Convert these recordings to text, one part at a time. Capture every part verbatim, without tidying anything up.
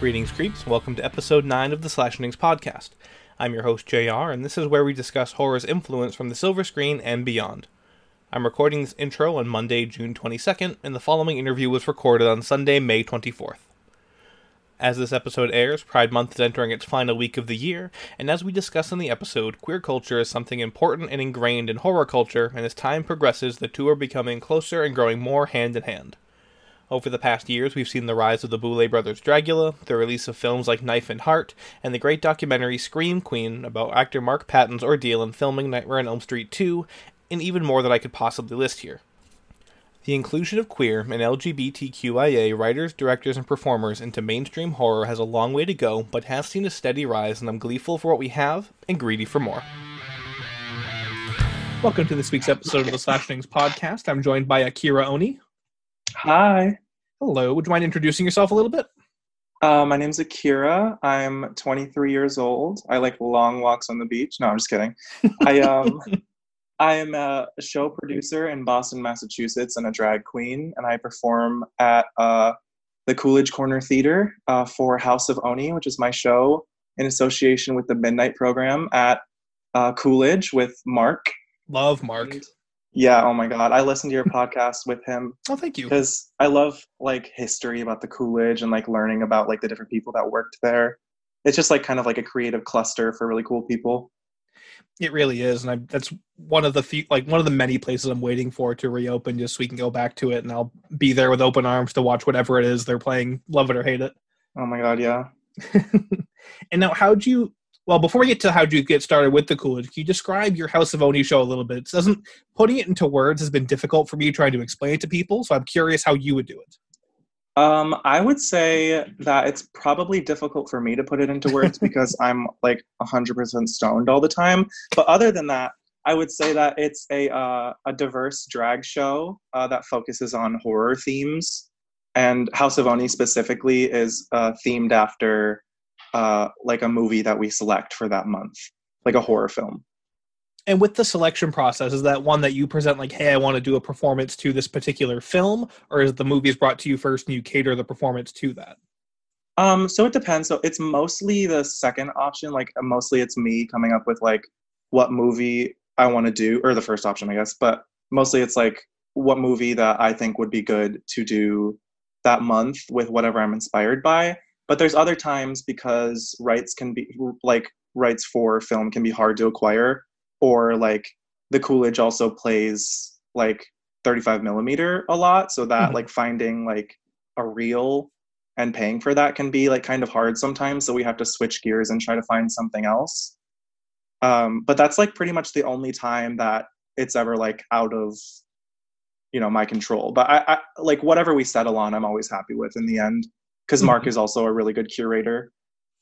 Greetings, creeps. Welcome to episode nine of the Slashingings podcast. I'm your host, J R, and this is where we discuss horror's influence from the silver screen and beyond. I'm recording this intro on Monday, June twenty-second, and the following interview was recorded on Sunday, May twenty-fourth. As this episode airs, Pride Month is entering its final week of the year, and as we discuss in the episode, queer culture is something important and ingrained in horror culture, and as time progresses, the two are becoming closer and growing more hand in hand. Over the past years, we've seen the rise of the Boulet brothers' Dragula, the release of films like Knife and Heart, and the great documentary Scream Queen about actor Mark Patton's ordeal in filming Nightmare on Elm Street two, and even more that I could possibly list here. The inclusion of queer and L G B T Q I A writers, directors, and performers into mainstream horror has a long way to go, but has seen a steady rise, and I'm gleeful for what we have, and greedy for more. Welcome to this week's episode of the Slashingings podcast. I'm joined by Akira Oni. Hi. Hello. Would you mind introducing yourself a little bit? Uh, my name's Akira. I'm twenty-three years old. I like long walks on the beach. No, I'm just kidding. I um, I am a show producer in Boston, Massachusetts, and a drag queen, and I perform at uh, the Coolidge Corner Theater uh, for House of Oni, which is my show in association with the Midnight Program at uh, Coolidge with Mark. Love Mark. And yeah, oh my god. I listened to your podcast with him. Oh, thank you. Because I love, like, history about the Coolidge and, like, learning about, like, the different people that worked there. It's just, like, kind of like a creative cluster for really cool people. It really is, and I, that's one of the few, like, one of the many places I'm waiting for to reopen just so we can go back to it, and I'll be there with open arms to watch whatever it is they're playing, love it or hate it. Oh my god, yeah. And now, how'd you... Well, before we get to how'd you get started with the Coolidge, can you describe your House of Oni show a little bit? It doesn't putting it into words has been difficult for me trying to explain it to people, so I'm curious how you would do it. Um, I would say that it's probably difficult for me to put it into words because I'm like one hundred percent stoned all the time. But other than that, I would say that it's a uh, a diverse drag show uh, that focuses on horror themes, and House of Oni specifically is uh, themed after uh like a movie that we select for that month, like a horror film. And with the selection process, is that one that you present like, hey, I want to do a performance to this particular film, or is the movie is brought to you first and you cater the performance to that? Um so it depends. So it's mostly the second option, like mostly it's me coming up with like what movie I want to do, or the first option I guess, but mostly it's like what movie that I think would be good to do that month with whatever I'm inspired by. But there's other times because rights can be like rights for film can be hard to acquire, or like the Coolidge also plays like thirty-five millimeter a lot. So that mm-hmm. like finding like a reel and paying for that can be like kind of hard sometimes. So we have to switch gears and try to find something else. Um, but that's like pretty much the only time that it's ever like out of, you know, my control. But I, I like whatever we settle on, I'm always happy with in the end. Because Mark is also a really good curator.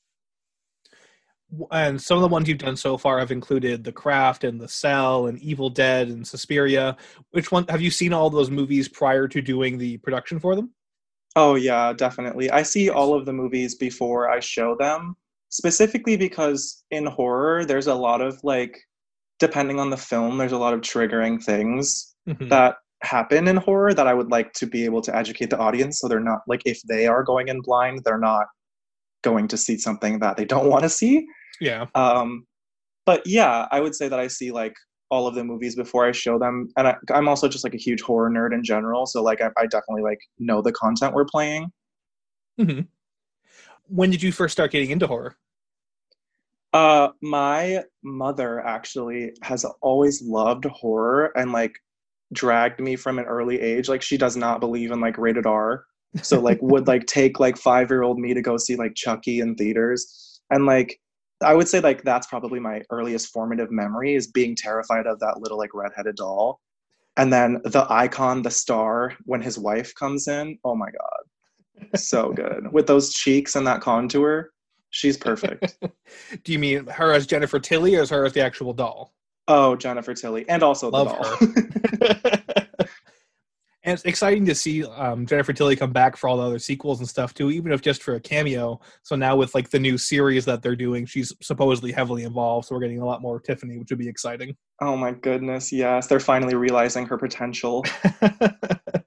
And some of the ones you've done so far have included The Craft and The Cell and Evil Dead and Suspiria. Which one have you seen all those movies prior to doing the production for them? Oh yeah, definitely. I see all of the movies before I show them. Specifically because in horror, there's a lot of like, depending on the film, there's a lot of triggering things mm-hmm. that happen in horror that I would like to be able to educate the audience, so they're not like, if they are going in blind, they're not going to see something that they don't want to see. Yeah. Um, but yeah, I would say that I see like all of the movies before I show them, and I, I'm also just like a huge horror nerd in general, so like I, I definitely like know the content we're playing. Mm-hmm. When did you first start getting into horror? Uh, my mother actually has always loved horror and like dragged me from an early age. Like she does not believe in like rated R, so like would like take like five-year-old me to go see like Chucky in theaters, and like I would say like that's probably my earliest formative memory, is being terrified of that little like redheaded doll, and then the icon, the star, when his wife comes in. Oh my god, so good with those cheeks and that contour. She's perfect. Do you mean her as Jennifer Tilly, or as her as the actual doll? Oh, Jennifer Tilly, and also Love the doll. And it's exciting to see um, Jennifer Tilly come back for all the other sequels and stuff too, even if just for a cameo. So now with like the new series that they're doing, she's supposedly heavily involved. So we're getting a lot more Tiffany, which would be exciting. Oh my goodness, yes. They're finally realizing her potential.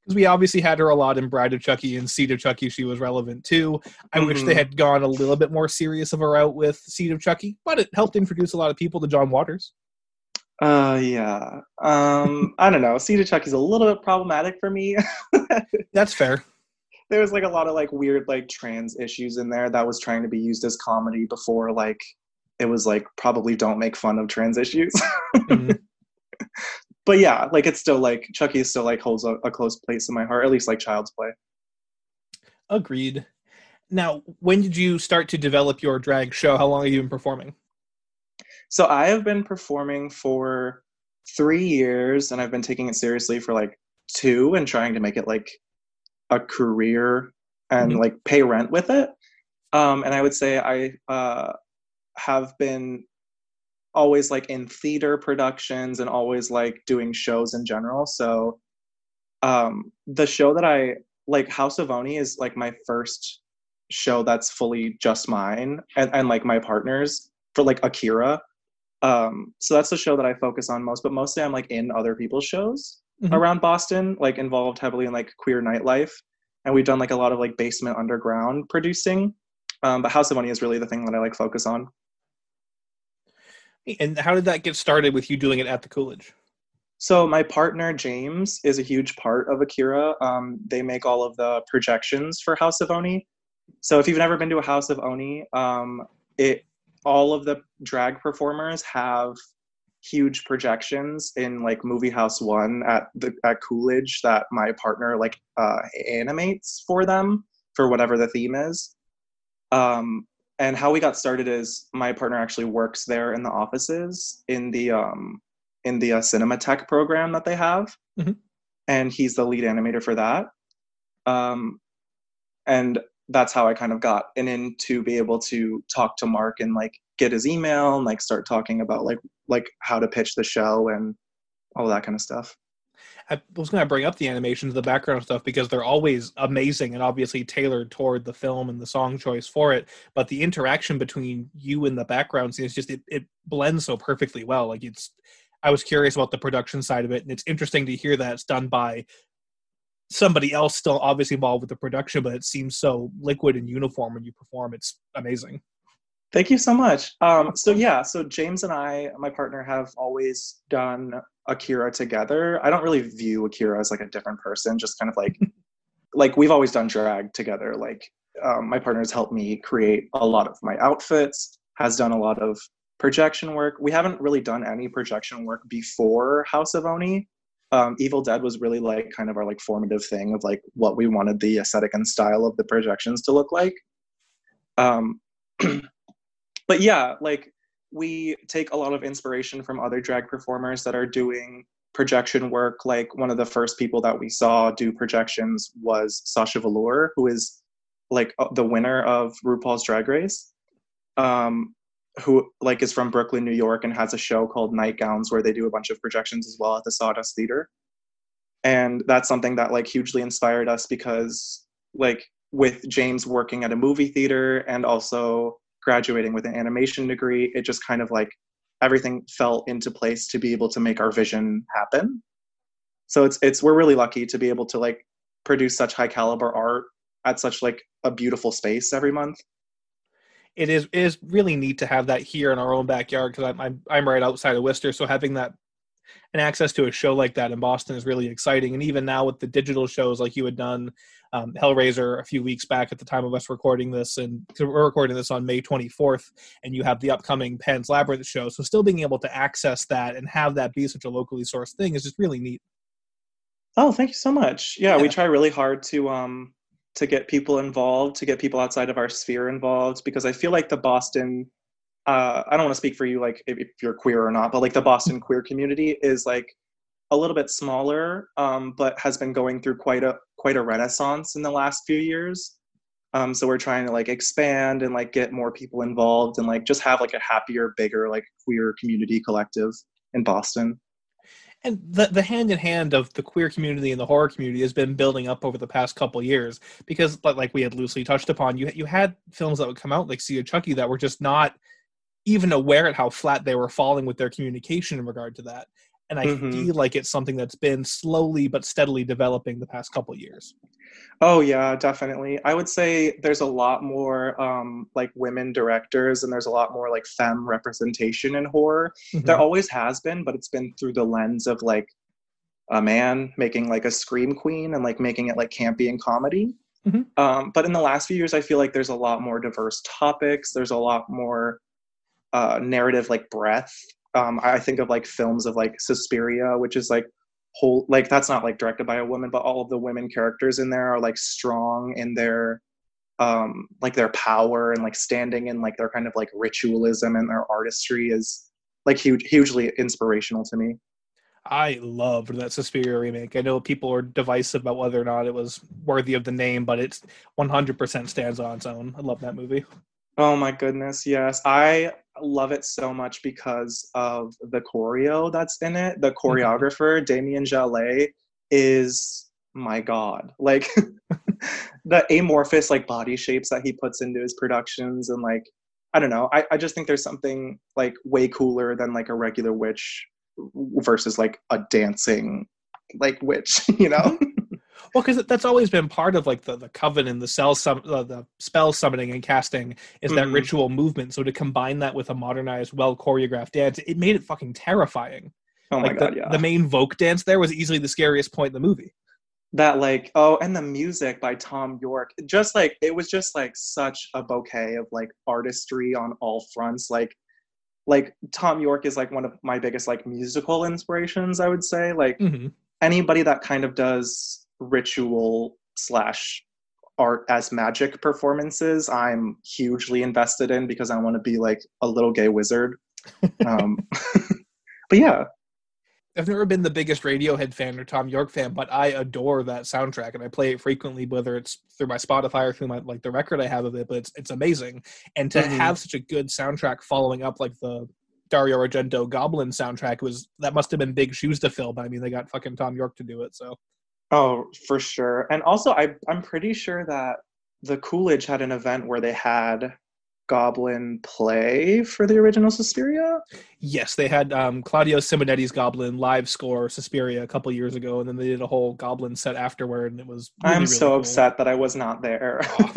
Because we obviously had her a lot in Bride of Chucky, and Seed of Chucky she was relevant too. I mm-hmm. wish they had gone a little bit more serious of a route with Seed of Chucky, but it helped introduce a lot of people to John Waters. Uh, yeah. Um, I don't know. Seed of Chucky's a little bit problematic for me. That's fair. There was like a lot of like weird like trans issues in there that was trying to be used as comedy before like it was like probably don't make fun of trans issues. Mm-hmm. But yeah, like it's still like Chucky still like holds a, a close place in my heart, at least like Child's Play. Agreed. Now, when did you start to develop your drag show? How long have you been performing? So I have been performing for three years and I've been taking it seriously for like two and trying to make it like a career and mm-hmm. like pay rent with it. Um, and I would say I uh, have been always like in theater productions and always like doing shows in general. So um, the show that I like, House of Oni, is like my first show that's fully just mine and, and like my partner's for like Akira. Um, so that's the show that I focus on most, but mostly I'm like in other people's shows mm-hmm. around Boston, like involved heavily in like queer nightlife. And we've done like a lot of like basement underground producing. Um, but House of Oni is really the thing that I like focus on. And how did that get started with you doing it at the Coolidge? So my partner, James, is a huge part of Akira. Um, they make all of the projections for House of Oni. So if you've never been to a House of Oni, um, it all of the drag performers have huge projections in like Movie House One at the at Coolidge that my partner like uh, animates for them for whatever the theme is. Um, and how we got started is my partner actually works there in the offices in the um, in the uh, Cinematech program that they have, mm-hmm. and he's the lead animator for that. Um, and that's how I kind of got in, in to be able to talk to Mark and like get his email and like start talking about like like how to pitch the show and all that kind of stuff. I was going to bring up the animations, the background stuff, because they're always amazing and obviously tailored toward the film and the song choice for it. But the interaction between you and the background scene is just, it, it blends so perfectly well. Like it's, I was curious about the production side of it, and it's interesting to hear that it's done by somebody else still obviously involved with the production, but it seems so liquid and uniform when you perform. It's amazing. Thank you so much. Um, so yeah, so James and I, my partner, have always done Akira together. I don't really view Akira as like a different person, just kind of like, like we've always done drag together. Like um, my partner's helped me create a lot of my outfits, has done a lot of projection work. We haven't really done any projection work before House of Oni. Um, Evil Dead was really like kind of our like formative thing of like what we wanted the aesthetic and style of the projections to look like. Um, but yeah, like we take a lot of inspiration from other drag performers that are doing projection work. Like one of the first people that we saw do projections was Sasha Velour, who is like the winner of RuPaul's Drag Race, um, who like is from Brooklyn, New York, and has a show called Nightgowns where they do a bunch of projections as well at the Sawdust Theater. And that's something that like hugely inspired us because like with James working at a movie theater and also graduating with an animation degree, it just kind of like everything fell into place to be able to make our vision happen. So it's it's we're really lucky to be able to like produce such high caliber art at such like a beautiful space every month. It is it is really neat to have that here in our own backyard because I'm, I'm I'm right outside of Worcester, so having that and access to a show like that in Boston is really exciting. And even now with the digital shows like you had done um, Hellraiser a few weeks back at the time of us recording this, and we're recording this on May twenty-fourth, and you have the upcoming Pan's Labyrinth show. So still being able to access that and have that be such a locally sourced thing is just really neat. Oh, thank you so much. Yeah, yeah. We try really hard to um to get people involved, to get people outside of our sphere involved, because I feel like the Boston Uh, I don't want to speak for you, like if, if you're queer or not, but like the Boston queer community is like a little bit smaller, um, but has been going through quite a quite a renaissance in the last few years. Um, so we're trying to like expand and like get more people involved and like just have like a happier, bigger like queer community collective in Boston. And the the hand in hand of the queer community and the horror community has been building up over the past couple of years because, like we had loosely touched upon, you you had films that would come out like Seed of Chucky that were just not even aware at how flat they were falling with their communication in regard to that. And I Mm-hmm. feel like it's something that's been slowly but steadily developing the past couple years. Oh yeah, definitely. I would say there's a lot more um, like women directors, and there's a lot more like femme representation in horror. There Mm-hmm. always has been, but it's been through the lens of like a man making like a scream queen and like making it like campy and comedy. Mm-hmm. Um, but in the last few years, I feel like there's a lot more diverse topics. There's a lot more uh, narrative like breadth. Um, I think of like films of like Suspiria, which is like whole like that's not like directed by a woman, but all of the women characters in there are like strong in their um like their power and like standing in like their kind of like ritualism, and their artistry is like huge hugely inspirational to me. I loved that Suspiria remake. I know people are divisive about whether or not it was worthy of the name, but it's one hundred percent stands on its own. I love that movie. Oh my goodness, yes. I love it so much because of the choreo that's in it. The Mm-hmm. choreographer, Damien Jallet, is my god. Like the amorphous like body shapes that he puts into his productions, and like I don't know. I, I just think there's something like way cooler than like a regular witch versus like a dancing like witch, you know? Well, because that's always been part of like the, the coven and the cell sum, uh, the spell summoning and casting is that Mm-hmm. ritual movement. So to combine that with a modernized, well choreographed dance, it made it fucking terrifying. Oh my Like the god, yeah. the main Vogue dance there was easily the scariest point in the movie. That like oh, and the music by Tom York, just like it was just like such a bouquet of like artistry on all fronts. Like like Tom York is like one of my biggest like musical inspirations, I would say. Like Mm-hmm. anybody that kind of does ritual slash art as magic performances, I'm hugely invested in, because I want to be like a little gay wizard. Um, but yeah. I've never been the biggest Radiohead fan or Tom York fan, but I adore that soundtrack and I play it frequently, whether it's through my Spotify or through my like the record I have of it. But it's it's amazing, and to Mm-hmm. have such a good soundtrack following up like the Dario Argento Goblin soundtrack was that must have been big shoes to fill. But I mean, they got fucking Tom York to do it, so. Oh, for sure. And also, I I'm pretty sure that the Coolidge had an event where they had Goblin play for the original Suspiria. Yes, they had um, Claudio Simonetti's Goblin live score Suspiria a couple years ago, and then they did a whole Goblin set afterward, and it was really, I'm really so cool. upset that I was not there. Oh.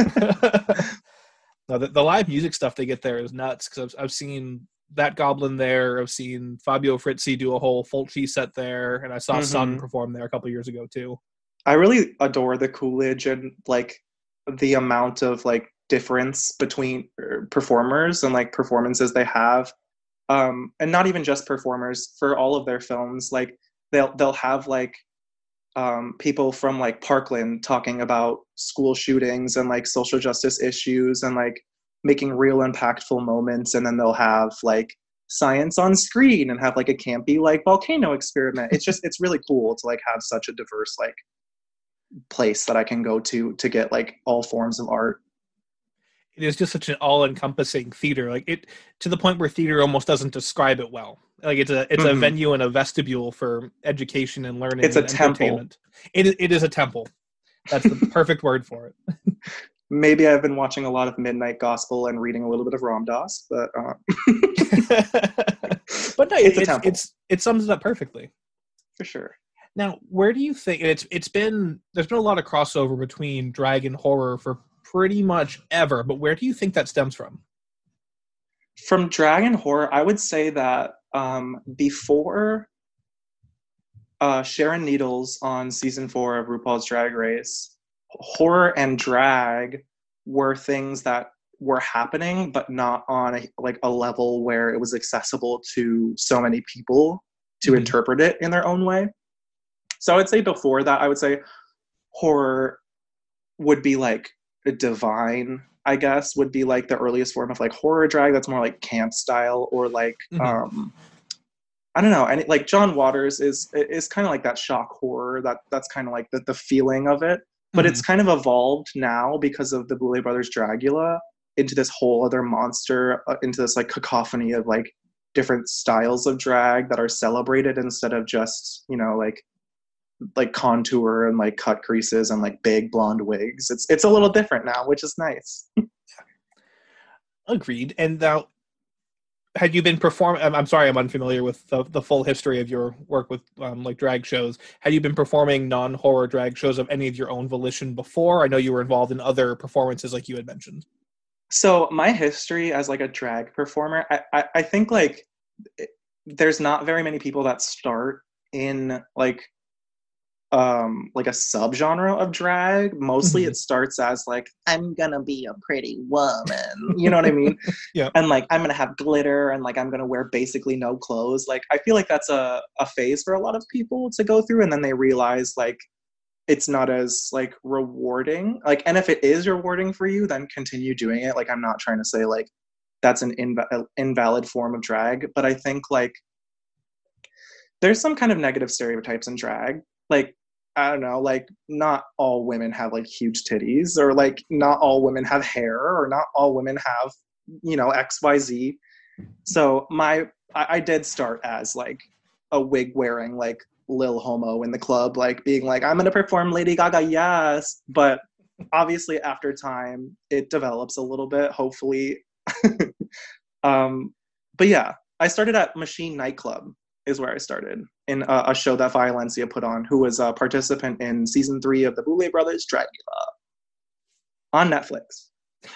No, the, the live music stuff they get there is nuts, because I've, I've seen that Goblin there, I've seen Fabio Frizzi do a whole Fulci set there, and I saw Mhm. Sun perform there a couple years ago too. I really adore the Coolidge and like the amount of like difference between er, performers and like performances they have, um, and not even just performers for all of their films. Like they'll they'll have like um, people from like Parkland talking about school shootings and like social justice issues and like making real impactful moments, and then they'll have like science on screen and have like a campy like volcano experiment. It's just it's really cool to like have such a diverse like place that I can go to to get like all forms of art. It is just such an all-encompassing theater, like it to the point where theater almost doesn't describe it well. Like it's a it's Mhm. a venue and a vestibule for education and learning. It's a and temple. entertainment. It it is a temple. That's the perfect word for it. Maybe I've been watching a lot of Midnight Gospel and reading a little bit of Ram Dass, but uh, But no, it's a it's, temple it's it sums it up perfectly. for sure. Now, where do you think it's it's been? There's been a lot of crossover between drag and horror for pretty much ever, but where do you think that stems from? From drag and horror, I would say that um, before uh, Sharon Needles on season four of RuPaul's Drag Race, horror and drag were things that were happening, but not on a, like a level where it was accessible to so many people to Mhm. interpret it in their own way. So I would say before that, I would say horror would be like a divine, I guess, would be like the earliest form of like horror drag that's more like camp style, or like Mhm. um I don't know, and like John Waters is is kind of like that shock horror, that that's kind of like the, the feeling of it, but Mhm. it's kind of evolved now because of the Boulet Brothers Dragula into this whole other monster, uh, into this like cacophony of like different styles of drag that are celebrated instead of just, you know, like like contour and like cut creases and like big blonde wigs. It's it's a little different now, which is nice. Agreed. And now, had you been performing? I'm, I'm sorry, I'm unfamiliar with the, the full history of your work with um, like drag shows. Had you been performing non-horror drag shows of any of your own volition before? I know you were involved in other performances, like you had mentioned. So my history as like a drag performer, I, I, I think like there's not very many people that start in like um like a subgenre of drag. Mostly Mhm. it starts as like, I'm gonna be a pretty woman, you know what I mean? Yeah. And like I'm gonna have glitter and like I'm gonna wear basically no clothes. Like I feel like that's a, a phase for a lot of people to go through, and then they realize like it's not as like rewarding. Like, and if it is rewarding for you, then continue doing it. Like I'm not trying to say like that's an inv- invalid form of drag, but I think like there's some kind of negative stereotypes in drag. Like, I don't know, like not all women have like huge titties, or like not all women have hair, or not all women have, you know, X Y Z. So my, I, I did start as like a wig wearing like Lil Homo in the club, like being like, I'm gonna perform Lady Gaga, yes. But obviously after time, it develops a little bit, hopefully. um, but yeah, I started at Machine Nightclub is where I started in a, a show that Violencia put on, who was a participant in season three of the Boulet Brothers Dracula on Netflix.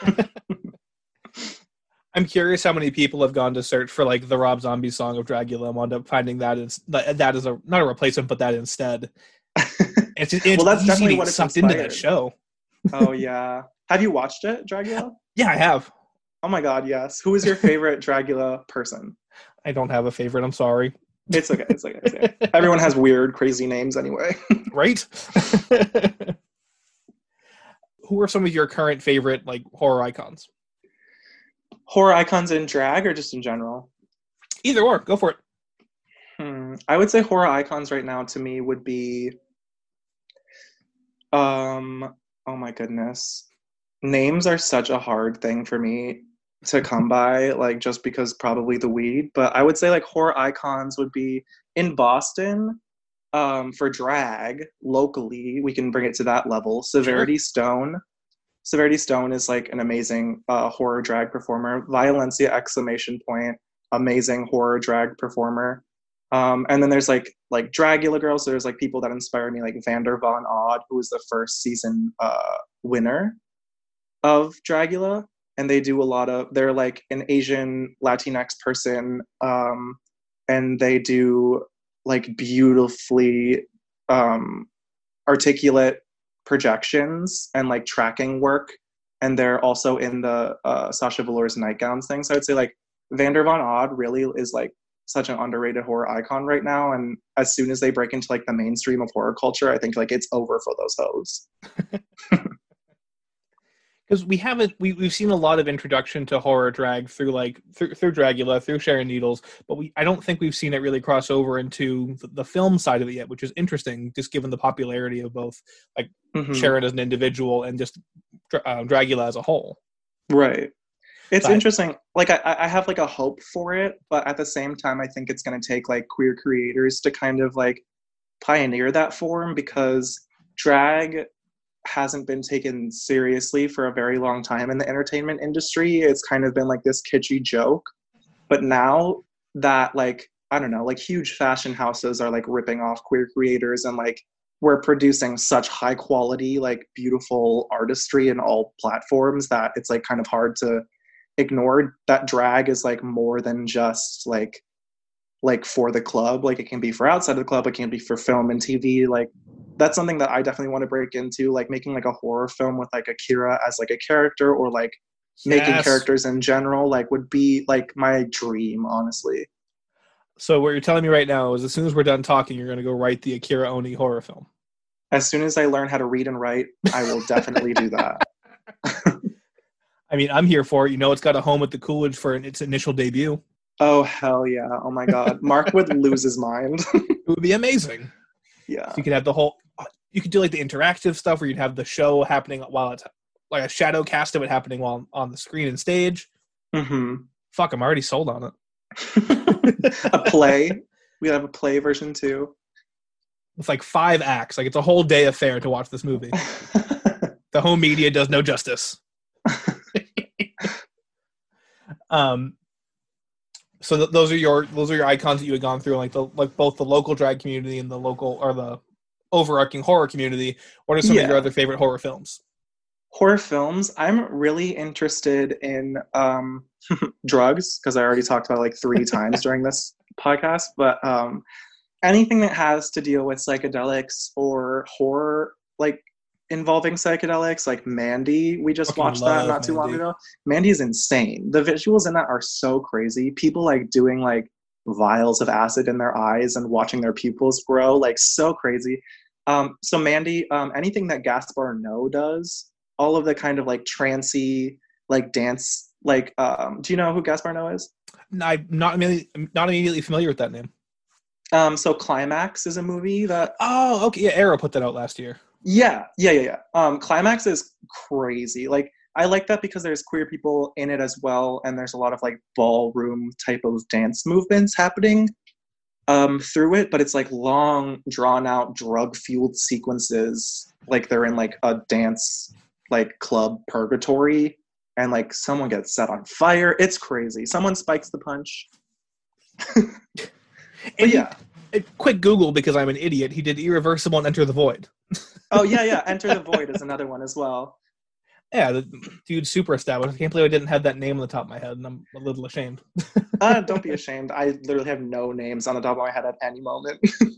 I'm curious how many people have gone to search for like the Rob Zombie song of Dracula and wound up finding that is that, that is a not a replacement, but that instead. It's just, it's well, that's easy definitely to get what it's sucked inspired. into that show. Oh yeah, have you watched it, Dracula? Yeah, I have. Oh my god, yes. Who is your favorite Dracula person? I don't have a favorite. I'm sorry. It's okay. It's okay. It's okay. Everyone has weird, crazy names anyway. Right? Who are some of your current favorite like horror icons? Horror icons in drag or just in general? Either or, go for it. Hmm. I would say horror icons right now to me would be, um, oh my goodness, names are such a hard thing for me to come by, like just because probably the weed. But I would say like horror icons would be in Boston. Um, for drag locally, we can bring it to that level. Severity Sure. Stone. Severity Stone is like an amazing uh, horror drag performer. Violencia exclamation point, amazing horror drag performer. Um, and then there's like like Dragula girls. So there's like people that inspire me, like Vander Von Odd, who was the first season uh, winner of Dragula, and they do a lot of. They're like an Asian Latinx person, um, and they do like beautifully um, articulate projections and like tracking work, and they're also in the uh, Sasha Velour's nightgowns thing. So I'd say like Vander Von Odd really is like such an underrated horror icon right now. And as soon as they break into like the mainstream of horror culture, I think like it's over for those hoes. Because we haven't we, we've seen a lot of introduction to horror drag through like through, through Dragula, through Sharon Needles, but we I don't think we've seen it really cross over into the, the film side of it yet, which is interesting, just given the popularity of both like Mm-hmm. Sharon as an individual and just uh, Dragula as a whole. Right. It's So interesting. Like I, I have like a hope for it, but at the same time, I think it's going to take like queer creators to kind of like pioneer that form, because drag hasn't been taken seriously for a very long time in the entertainment industry. It's kind of been like this kitschy joke. But now that like, I don't know, like huge fashion houses are like ripping off queer creators, and like we're producing such high quality, like beautiful artistry in all platforms, that it's like kind of hard to ignore that drag is like more than just like like for the club. Like it can be for outside of the club, it can be for film and T V. Like that's something that I definitely want to break into, like making like a horror film with like Akira as like a character, or like making yes. characters in general, like would be like my dream, honestly. So what you're telling me right now is as soon as we're done talking, you're going to go write the Akira Oni horror film. As soon as I learn how to read and write, I will definitely do that. I mean, I'm here for it. You know, it's got a home at the Coolidge for its initial debut. Oh, hell yeah. Oh my God. Mark would lose his mind. It would be amazing. Yeah. So you could have the whole, you could do like the interactive stuff where you'd have the show happening while it's like a shadow cast of it happening while on the screen and stage. Mm-hmm. Fuck, I'm already sold on it. A play. We have a play version too. It's like five acts. Like it's a whole day affair to watch this movie. The home media does no justice. um, So th- those are your those are your icons that you had gone through, like the like both the local drag community and the local or the overarching horror community. What are some of your Yeah. other favorite horror films? Horror films, I'm really interested in um, drugs, because I already talked about it like three times during this podcast. But um, anything that has to deal with psychedelics or horror, like involving psychedelics, like Mandy. We just Fucking watched that love not too long Mandy. ago. Mandy is insane. The visuals in that are so crazy. People like doing like vials of acid in their eyes and watching their pupils grow, like so crazy. Um, so Mandy, um, anything that Gaspar Noé does, all of the kind of like trancy, like dance, like um, do you know who Gaspar Noé is? I'm not immediately, I'm not immediately familiar with that name. Um, so Climax is a movie that. Oh, okay. Yeah, Arrow put that out last year. Yeah, yeah, yeah, yeah. Um, Climax is crazy. Like, I like that because there's queer people in it as well, and there's a lot of like ballroom type of dance movements happening um, through it. But it's like long, drawn out, drug fueled sequences. Like they're in like a dance like club purgatory, and like someone gets set on fire. It's crazy. Someone spikes the punch. But And yeah. he, a quick Google, because I'm an idiot. He did Irreversible and Enter the Void. Oh yeah, yeah. Enter the Void is another one as well. Yeah, the dude's super established. I can't believe I didn't have that name on the top of my head, and I'm a little ashamed. Uh, don't be ashamed. I literally have no names on the top of my head at any moment.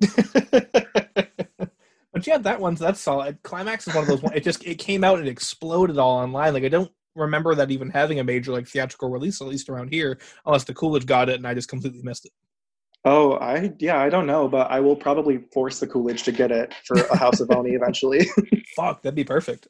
But yeah, that one's that's solid. Climax is one of those ones. It just it came out and it exploded all online. Like I don't remember that even having a major like theatrical release, at least around here, unless the Coolidge got it and I just completely missed it. Oh, I yeah, I don't know, but I will probably force the Coolidge to get it for a House of Oni eventually. Fuck, that'd be perfect.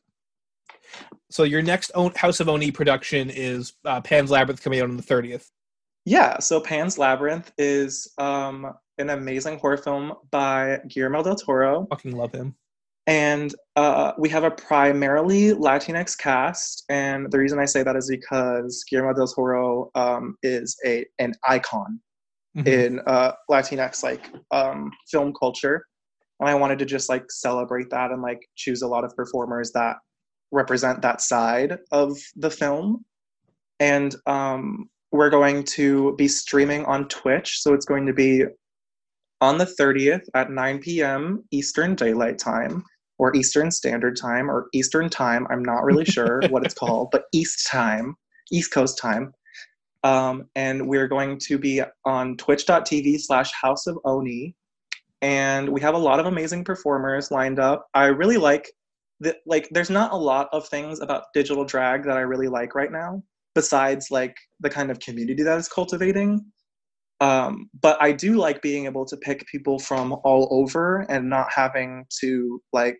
So your next own House of Oni production is uh, Pan's Labyrinth coming out on the thirtieth. Yeah, so Pan's Labyrinth is um, an amazing horror film by Guillermo del Toro. Fucking love him. And uh, we have a primarily Latinx cast, and the reason I say that is because Guillermo del Toro um, is a an icon mm-hmm. in uh, Latinx like um, film culture, and I wanted to just like celebrate that and like choose a lot of performers that represent that side of the film. And um, we're going to be streaming on Twitch, so it's going to be on the thirtieth at nine p.m. Eastern Daylight Time, or Eastern Standard Time, or Eastern Time. I'm not really sure what it's called, but East Time, East Coast Time. Um, and we're going to be on twitch.tv slash House of Oni. And we have a lot of amazing performers lined up. I really like that, like, there's not a lot of things about digital drag that I really like right now, besides like the kind of community that it's cultivating. Um, but I do like being able to pick people from all over and not having to like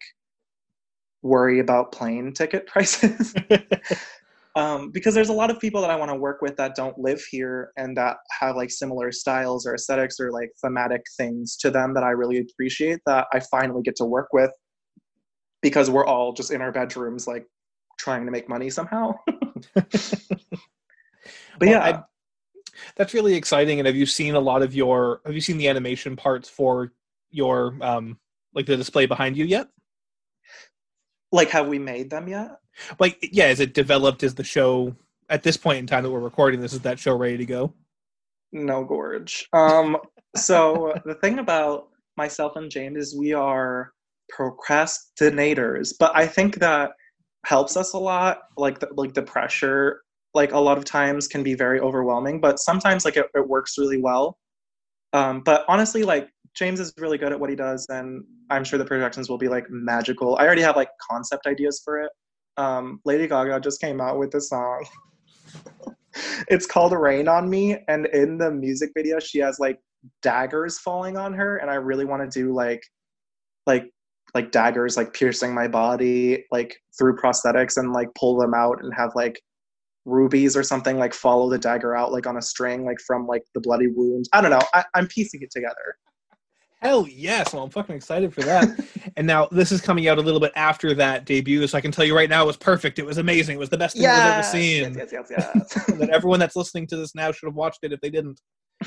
worry about plane ticket prices. um, because there's a lot of people that I want to work with that don't live here and that have like similar styles or aesthetics or like thematic things to them that I really appreciate, that I finally get to work with, because we're all just in our bedrooms like trying to make money somehow. But well, yeah. I- That's really exciting. And have you seen a lot of your, have you seen the animation parts for your, um, like the display behind you yet? Like, have we made them yet? Like, yeah, is it developed? Is the show, at this point in time that we're recording this, is that show ready to go? No, Gorge. Um, so the thing about myself and James is we are procrastinators, but I think that helps us a lot. Like the, like the pressure, like a lot of times can be very overwhelming, but sometimes like it, it works really well. Um, but honestly, like James is really good at what he does, and I'm sure the projections will be like magical. I already have like concept ideas for it. Um, Lady Gaga just came out with a song. It's called Rain on Me, and in the music video she has like daggers falling on her, and I really want to do like like like daggers like piercing my body like through prosthetics and like pull them out and have like rubies or something like follow the dagger out like on a string like from like the bloody wound. I don't know. I, I'm piecing it together. Hell yes. Well, I'm fucking excited for that. And now this is coming out a little bit after that debut, so I can tell you right now it was perfect. It was amazing. It was the best thing Yes, I've ever seen. Yes, yes, yes, yes. That everyone that's listening to this now should have watched it if they didn't.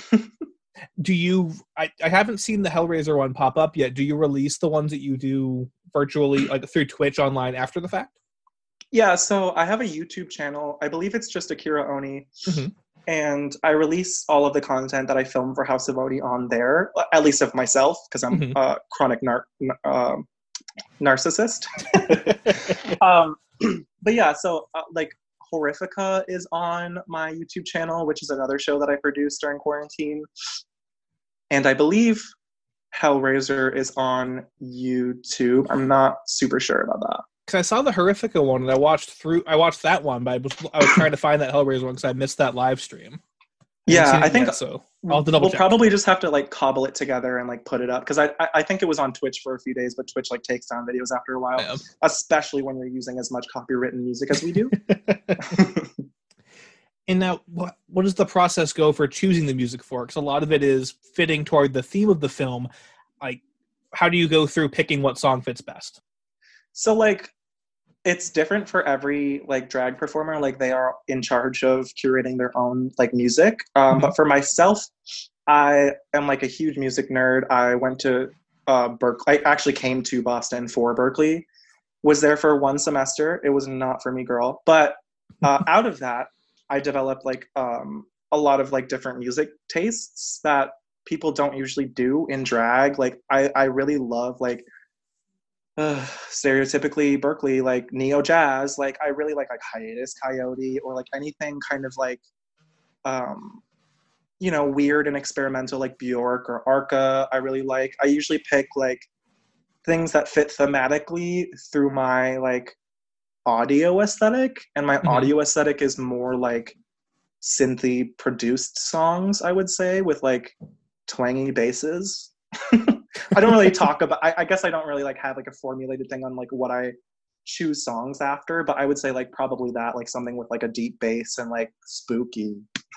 Do you, I, I haven't seen the Hellraiser one pop up yet. Do you release the ones that you do virtually, like through Twitch online after the fact? Yeah, so I have a YouTube channel. I believe it's just Akira Oni. Mm-hmm. and I release all of the content that I film for House of Oni on there, at least of myself, because I'm Mhm. a chronic nar- uh, narcissist. um, but yeah, so uh, like Horrifica is on my YouTube channel, which is another show that I produced during quarantine. And I believe Hellraiser is on YouTube. I'm not super sure about that. Because I saw the Horrifica one, and I watched through. I watched that one, but I was I was trying to find that Hellraiser one because I missed that live stream. I haven't Yeah, seen it I think yet, so I'll have to double we'll check. probably just have to like cobble it together and like put it up, because I, I I think it was on Twitch for a few days, but Twitch like takes down videos after a while, Yeah. especially when you're using as much copywritten music as we do. And now, what what does the process go for choosing the music for? Because a lot of it is fitting toward the theme of the film. Like, how do you go through picking what song fits best? So like, it's different for every like drag performer. Like they are in charge of curating their own like music. Um, Mhm. But for myself, I am like a huge music nerd. I went to uh, Berkeley. I actually came to Boston for Berkeley. Was there for one semester. It was not for me, girl. But uh, out of that, I developed like um, a lot of like different music tastes that people don't usually do in drag. Like I, I really love like uh, stereotypically Berkeley, like neo jazz. Like I really like like Hiatus Coyote, or like anything kind of like um, you know, weird and experimental like Bjork or Arca. I really like. I usually pick like things that fit thematically through my like audio aesthetic, and my Mhm. audio aesthetic is more like synthy produced songs, I would say, with like twangy basses. I don't really talk about I, I guess I don't really like have like a formulated thing on like what I choose songs after, but I would say like probably that, like something with like a deep bass and like spooky.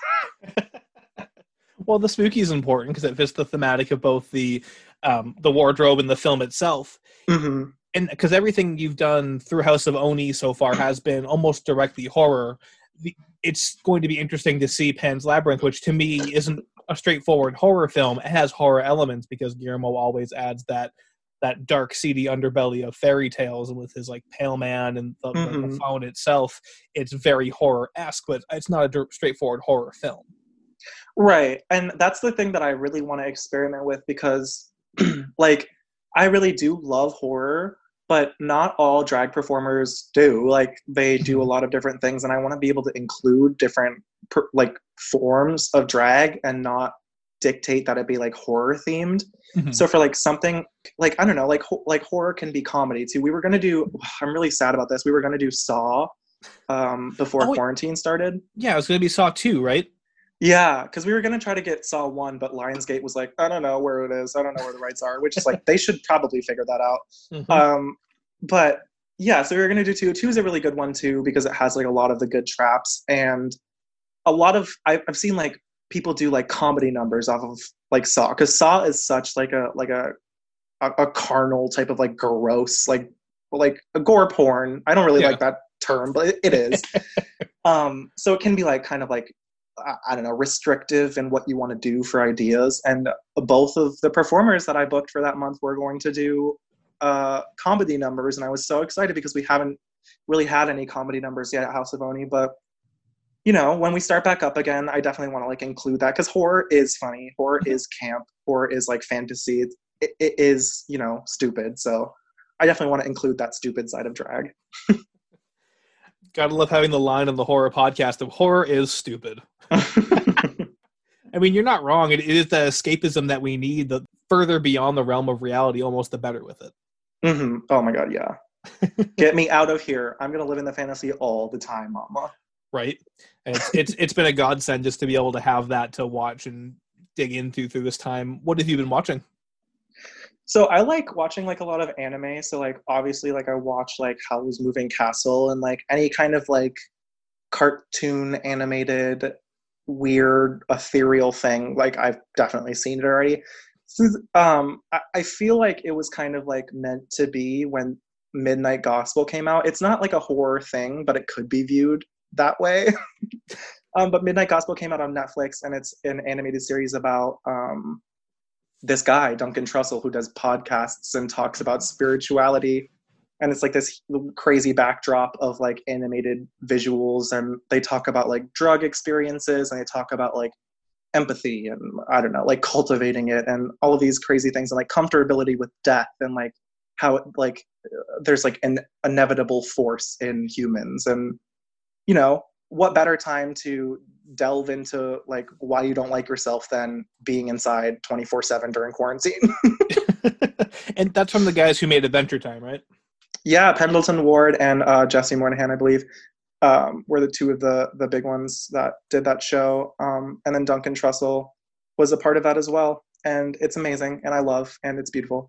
Well, the spooky is important because it fits the thematic of both the um, the wardrobe and the film itself. Mm-hmm. And because everything you've done through House of Oni so far has been almost directly horror, the, it's going to be interesting to see Pan's Labyrinth, which to me isn't a straightforward horror film. It has horror elements because Guillermo always adds that that dark, seedy underbelly of fairy tales, and with his like Pale Man and the, the, Mm-hmm. the phone itself, it's very horror-esque, but it's not a dir- straightforward horror film. Right. And that's the thing that I really want to experiment with, because like I really do love horror, but not all drag performers do. Like they do a lot of different things, and I want to be able to include different per, like forms of drag and not dictate that it be like horror themed. Mm-hmm. So for like something like I don't know, like ho- like horror can be comedy too. We were going to do I'm really sad about this. We were going to do Saw um before Oh, quarantine started. Yeah, it was going to be Saw two, right? Yeah, because we were going to try to get Saw one, but Lionsgate was like, I don't know where it is. I don't know where the rights are, which is like, they should probably figure that out. Mm-hmm. Um, but yeah, so we were going to do two. Two is a really good one too, because it has like a lot of the good traps. And a lot of, I've, I've seen like people do like comedy numbers off of like Saw, because Saw is such like a, like a, a, a carnal type of like gross, like, like a gore porn. I don't really Yeah. like that term, but it, it is. um, so it can be like kind of like, I don't know, restrictive in what you want to do for ideas. And both of the performers that I booked for that month were going to do uh, comedy numbers. And I was so excited because we haven't really had any comedy numbers yet at House of Oni. But, you know, when we start back up again, I definitely want to like include that, because horror is funny. Horror mm-hmm. is camp. Horror is like fantasy. It, it is, you know, stupid. So I definitely want to include that stupid side of drag. Gotta love having the line on the horror podcast of horror is stupid. I mean, you're not wrong. It, it is the escapism that we need. The further beyond the realm of reality, almost the better with it. Mm-hmm. Oh my God, yeah. Get me out of here. I'm going to live in the fantasy all the time, mama. Right. And it's, it's it's been a godsend just to be able to have that to watch and dig into through this time. What have you been watching? So I like watching like a lot of anime. So like obviously like I watch like Howl's Moving Castle and like any kind of like cartoon animated weird ethereal thing. Like I've definitely seen it already. So, um, I, I feel like it was kind of like meant to be when Midnight Gospel came out. It's not like a horror thing, but it could be viewed that way. um, but Midnight Gospel came out on Netflix, and it's an animated series about um, this guy, Duncan Trussell, who does podcasts and talks about spirituality and it's like this crazy backdrop of like animated visuals, and they talk about like drug experiences, and they talk about like empathy and I don't know, like cultivating it and all of these crazy things, and like comfortability with death, and like how it, like there's like an inevitable force in humans. And you know, what better time to delve into like why you don't like yourself than being inside twenty-four seven during quarantine. And that's from the guys who made Adventure Time, right? Yeah, Pendleton Ward and uh, Jesse Moynihan, I believe, um, were the two of the the big ones that did that show. Um, and then Duncan Trussell was a part of that as well. And it's amazing, and I love, and it's beautiful.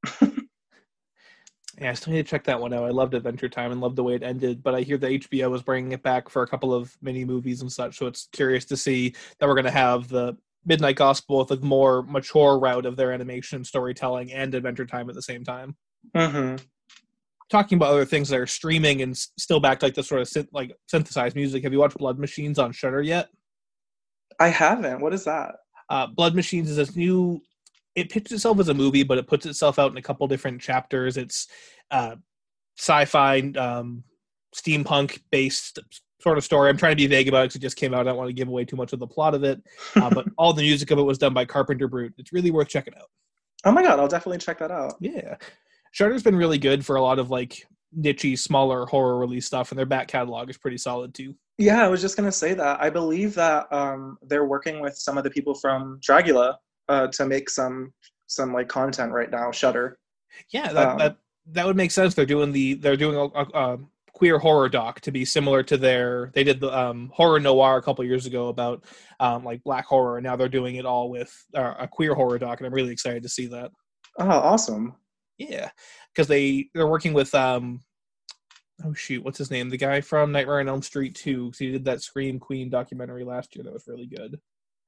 Yeah, I still need to check that one out. I loved Adventure Time and loved the way it ended, but I hear that H B O was bringing it back for a couple of mini movies and such, so it's curious to see that we're going to have the Midnight Gospel with a more mature route of their animation storytelling and Adventure Time at the same time. Mm-hmm. Talking about other things that are streaming and still back to like the sort of synth- like synthesized music, have you watched Blood Machines on Shudder yet? I haven't. What is that? Uh, Blood Machines is this new... It pitches itself as a movie, but it puts itself out in a couple different chapters. It's uh, sci-fi, um, steampunk-based sort of story. I'm trying to be vague about it because it just came out. I don't want to give away too much of the plot of it. Uh, but all the music of it was done by Carpenter Brut. It's really worth checking out. Oh my god, I'll definitely check that out. Yeah. Shudder's been really good for a lot of like niche-y, smaller horror release stuff, and their back catalog is pretty solid too. Yeah, I was just going to say that. I believe that um, they're working with some of the people from Dragula Uh, to make some some like content right now. Shudder. Yeah, that, um, that that would make sense. They're doing the they're doing a, a, a queer horror doc to be similar to their. They did the um, horror noir a couple years ago about um, like black horror, and now they're doing it all with uh, a queer horror doc, and I'm really excited to see that. Oh, awesome! Yeah, because they they're working with um oh shoot, what's his name? The guy from Nightmare on Elm Street two. He did that Scream Queen documentary last year that was really good.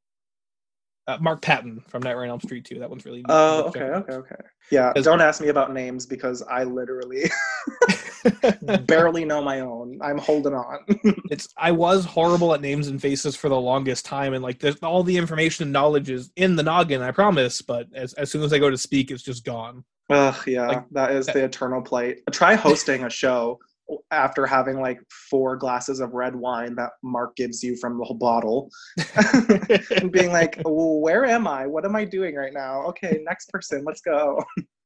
Uh, Mark Patton from Nightmare on Elm Street two. That one's really. Oh, uh, okay, okay, okay. Yeah, don't ask me about names because I literally barely know my own. I'm holding on. It's I was horrible at names and faces for the longest time, and like there's all the information and knowledge is in the noggin, I promise. But as as soon as I go to speak, it's just gone. Ugh, yeah, like, that is that, the eternal plight. Try hosting a show after having like four glasses of red wine that Mark gives you from the whole bottle and being like, where am I? What am I doing right now? Okay, next person, let's go.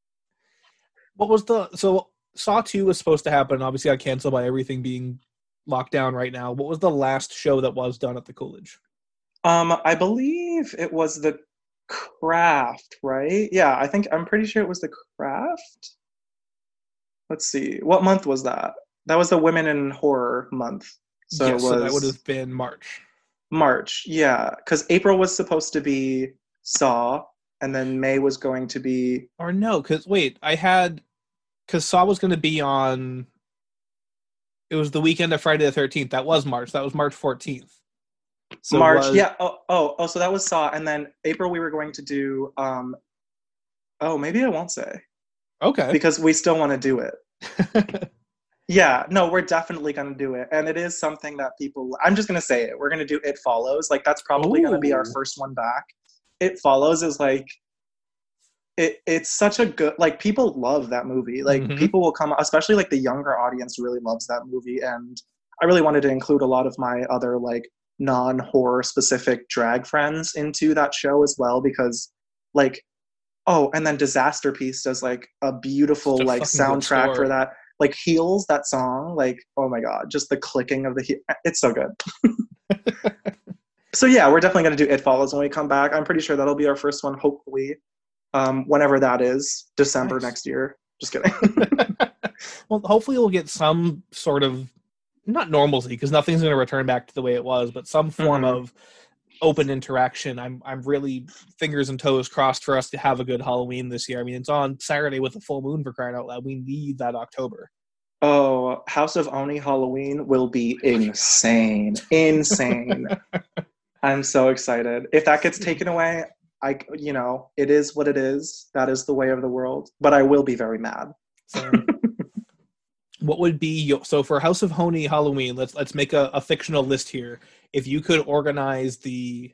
What was the, so Saw two was supposed to happen, obviously got canceled by everything being locked down right now. What was the last show that was done at the Coolidge? Um, I believe it was The Craft, right? Yeah, I think, I'm pretty sure it was The Craft. Let's see, what month was that? That was the Women in Horror month. So yes, it was so that would have been March. March, yeah. Because April was supposed to be Saw, and then May was going to be... Or no, because, wait, I had... Because Saw was going to be on... It was the weekend of Friday the thirteenth. That was March. That was March fourteenth. So March, was... yeah. Oh, oh, oh, so that was Saw. And then April we were going to do... Um, oh, maybe I won't say. Okay. Because we still want to do it. Yeah, no, we're definitely going to do it. And it is something that people, I'm just going to say it. We're going to do It Follows. Like, that's probably going to be our first one back. It Follows is like, it. it's such a good, like, people love that movie. Like, mm-hmm. people will come, especially like the younger audience really loves that movie. And I really wanted to include a lot of my other, like, non-horror specific drag friends into that show as well. Because, like, oh, and then Disaster Piece does, like, a beautiful, like, soundtrack for that. Like, Heels, that song, like, oh my god, just the clicking of the he- it's so good. So yeah, we're definitely going to do It Follows when we come back. I'm pretty sure that'll be our first one, hopefully, um, whenever that is, December nice. Next year. Just kidding. Well, hopefully we'll get some sort of, not normalcy, because nothing's going to return back to the way it was, but some form mm-hmm. of open interaction. I'm I'm really fingers and toes crossed for us to have a good Halloween this year. I mean, it's on Saturday with a full moon, for crying out loud. We need that October. Oh, House of Oni Halloween will be insane. Insane. I'm so excited. If that gets taken away, I, you know, it is what it is. That is the way of the world. But I will be very mad. So, what would be your, so for House of Oni Halloween, let's let's make a, a fictional list here. If you could organize the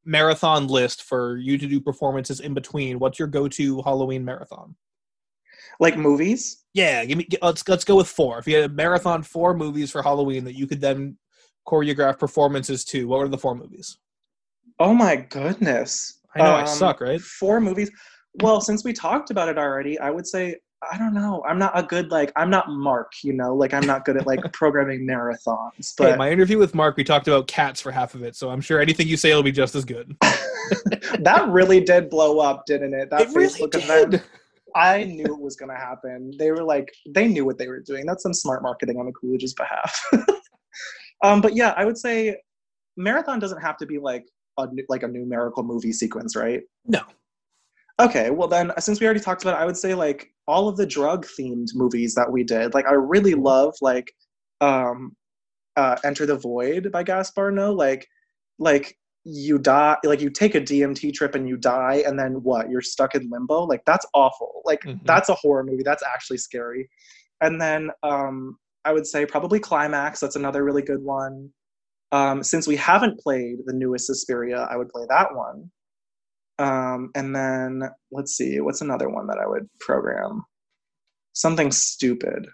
marathon list for you to do performances in between, what's your go-to Halloween marathon? Like movies? Yeah, give me. Get, let's let's go with four. If you had a marathon four movies for Halloween that you could then choreograph performances to, what were the four movies? Oh my goodness. I know I Um, suck, right? Four movies. Well, since we talked about it already, I would say I don't know. I'm not a good like I'm not Mark, you know, like I'm not good at like programming marathons. But Hey, my interview with Mark, we talked about cats for half of it, so I'm sure anything you say will be just as good. that really did blow up, didn't it? That It really Facebook did. event. I knew it was going to happen. They were like, they knew what they were doing. That's some smart marketing on the Coolidge's behalf. um, but yeah, I would say marathon doesn't have to be like a like a numerical movie sequence, right? No. Okay, well then, since we already talked about it, I would say like all of the drug themed movies that we did. Like I really love like um, uh, Enter the Void by Gaspar Noé. Like like. You die, like you take a D M T trip and you die, and then what? You're stuck in limbo. Like that's awful. Like mm-hmm. That's a horror movie. That's actually scary. And then um, I would say probably Climax. That's another really good one. Um, since we haven't played the newest Suspiria, I would play that one. Um, and then let's see, what's another one that I would program? Something stupid.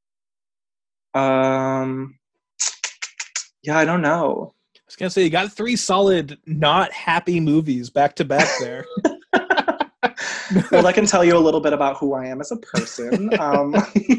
Um, yeah, I don't know. I was going to say, you got three solid, not happy movies back to back there. Well, I can tell you a little bit about who I am as a person. Um,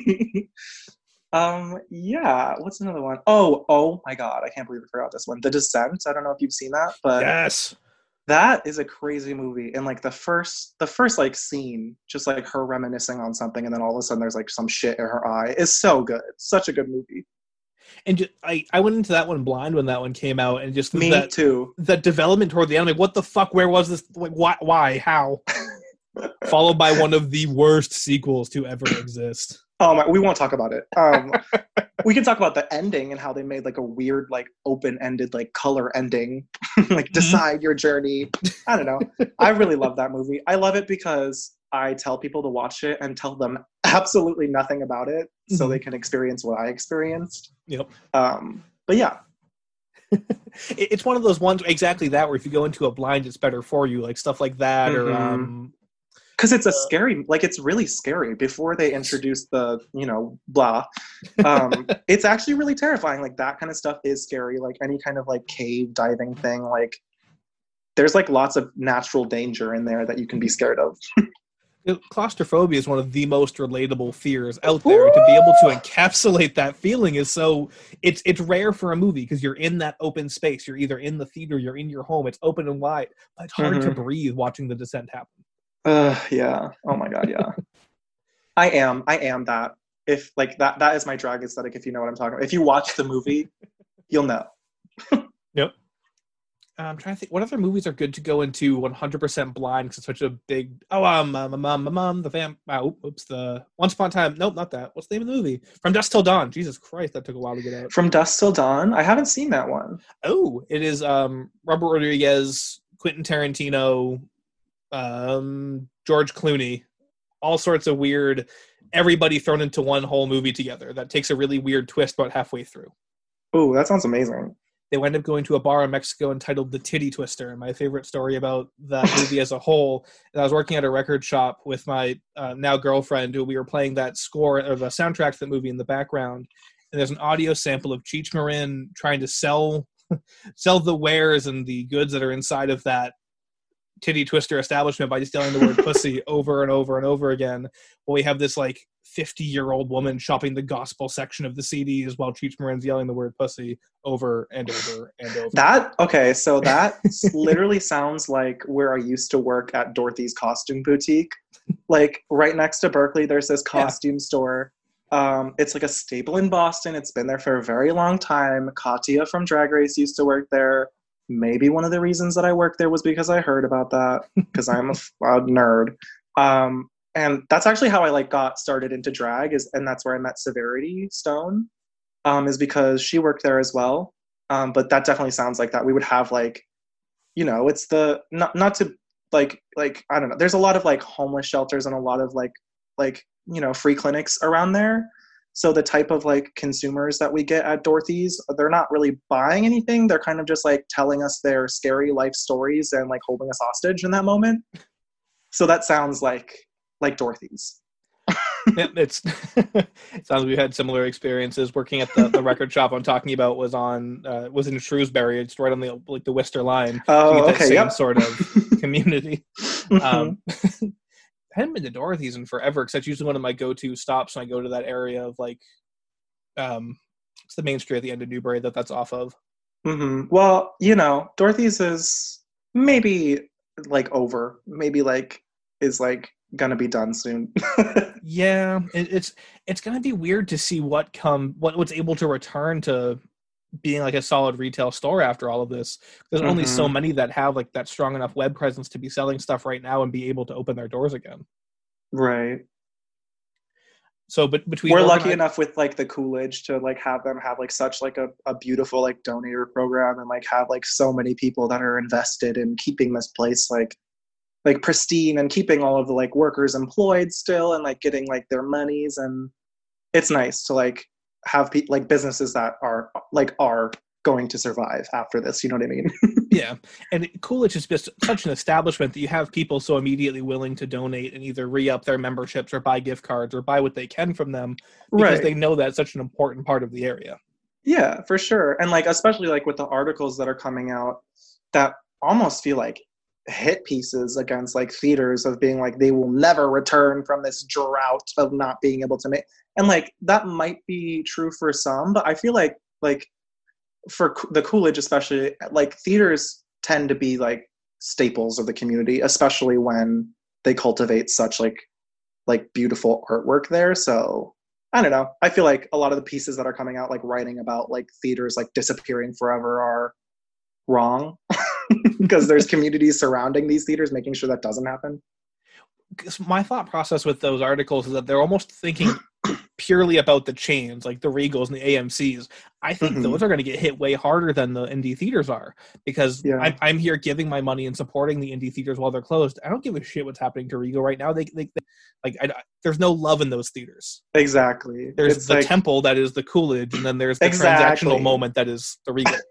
um, yeah, what's another one? Oh, oh my God, I can't believe I forgot this one. The Descent. I don't know if you've seen that, but yes, that is a crazy movie. And like the first, the first like scene, just like her reminiscing on something, and then all of a sudden there's like some shit in her eye. Is so good. Such a good movie. And just, I, I went into that one blind when that one came out, and just me that, too. That development toward the end, I'm like, what the fuck? Where was this? Like, why? Why? How? Followed by one of the worst sequels to ever exist. Oh my! We won't talk about it. Um, we can talk about the ending and how they made like a weird, like open-ended, like color ending. Like decide mm-hmm. your journey. I don't know. I really love that movie. I love it because I tell people to watch it and tell them absolutely nothing about it, mm-hmm. so they can experience what I experienced. Yep. Um, but yeah. It's one of those ones, exactly that, where if you go into a blind, it's better for you, like stuff like that, mm-hmm. or um, because it's a scary, like it's really scary. Before they introduce the, you know, blah, um, it's actually really terrifying. Like that kind of stuff is scary. Like any kind of like cave diving thing, like there's like lots of natural danger in there that you can be scared of. Claustrophobia is one of the most relatable fears out there. Ooh! To be able to encapsulate that feeling is so it's it's rare for a movie because you're in that open space. You're either in the theater, you're in your home. It's open and wide, but it's hard mm-hmm. to breathe watching the descent happen. Uh, yeah. Oh my God. Yeah. I am. I am that. If like that, that is my drag aesthetic. If you know what I'm talking about. If you watch the movie, you'll know. Yep. I'm trying to think what other movies are good to go into one hundred percent blind because it's such a big. Oh, um, um, um, um, um the fam. Oh, oops, the Once Upon a Time. Nope, not that. What's the name of the movie? From Dusk Till Dawn. Jesus Christ, that took a while to get out. From Dusk Till Dawn. I haven't seen that one. Oh, it is um Robert Rodriguez, Quentin Tarantino, um George Clooney, all sorts of weird. Everybody thrown into one whole movie together. That takes a really weird twist about halfway through. Oh, that sounds amazing. They wind up going to a bar in Mexico entitled The Titty Twister. And my favorite story about that movie as a whole, and I was working at a record shop with my uh, now girlfriend, who we were playing that score or the soundtrack to that movie in the background. And there's an audio sample of Cheech Marin trying to sell sell the wares and the goods that are inside of that Titty Twister establishment by just yelling the word pussy over and over and over again. Well, we have this like fifty-year-old woman shopping the gospel section of the C Ds while Cheech Marin's yelling the word pussy over and over and over. That, okay, so that literally sounds like where I used to work at Dorothy's Costume Boutique. Like, right next to Berkeley, there's this costume yeah. store. Um, it's like a staple in Boston. It's been there for a very long time. Katya from Drag Race used to work there. Maybe one of the reasons that I worked there was because I heard about that, because I'm a, a nerd. Um, and that's actually how I like got started into drag, is, and that's where I met Severity Stone, um, is because she worked there as well. Um, but that definitely sounds like that. We would have like, you know, it's the, not, not to like, like, I don't know. There's a lot of like homeless shelters and a lot of like, like, you know, free clinics around there. So the type of like consumers that we get at Dorothy's, they're not really buying anything. They're kind of just like telling us their scary life stories and like holding us hostage in that moment. So that sounds like like Dorothy's. Yeah, it's it sounds like we had similar experiences. Working at the, the record shop I'm talking about was on uh, was in Shrewsbury. It's right on the like the Worcester line. So you Oh, get that okay, same yep. sort of community. Mhm. Um, I hadn't been to Dorothy's in forever because that's usually one of my go-to stops when I go to that area of like um, it's the main street at the end of Newbury that that's off of. Mhm. Well, you know, Dorothy's is maybe like over. Maybe like is like gonna be done soon. Yeah, it, it's it's gonna be weird to see what come what what's able to return to being like a solid retail store after all of this. There's only so Mhm. many that have like that strong enough web presence to be selling stuff right now and be able to open their doors again. Right. So, but between We're lucky organize, enough with like the Coolidge to like have them have like such like a, a beautiful like donator program and like have like so many people that are invested in keeping this place like like pristine and keeping all of the like workers employed still and like getting like their monies, and it's nice to like have pe- like businesses that are like are going to survive after this, you know what I mean? yeah, and Coolidge is just such an establishment that you have people so immediately willing to donate and either re-up their memberships or buy gift cards or buy what they can from them because Right. they know that's such an important part of the area. Yeah, for sure. And like especially like with the articles that are coming out that almost feel like hit pieces against like theaters of being like they will never return from this drought of not being able to make, and like that might be true for some, but I feel like like for Co- the Coolidge especially, like theaters tend to be like staples of the community, especially when they cultivate such like like beautiful artwork there. So I don't know. I feel like a lot of the pieces that are coming out, like writing about like theaters like disappearing forever, are wrong because there's communities surrounding these theaters making sure that doesn't happen. My thought process with those articles is that they're almost thinking purely about the chains, like the Regals and the A M Cs. I think Mm-hmm. those are going to get hit way harder than the indie theaters are because Yeah, I'm, I'm here giving my money and supporting the indie theaters while they're closed. I don't give a shit what's happening to Regal right now. They, they, they like, I, there's no love in those theaters. exactly. There's It's the like temple that is the Coolidge, and then there's the transactional exactly moment that is the Regal.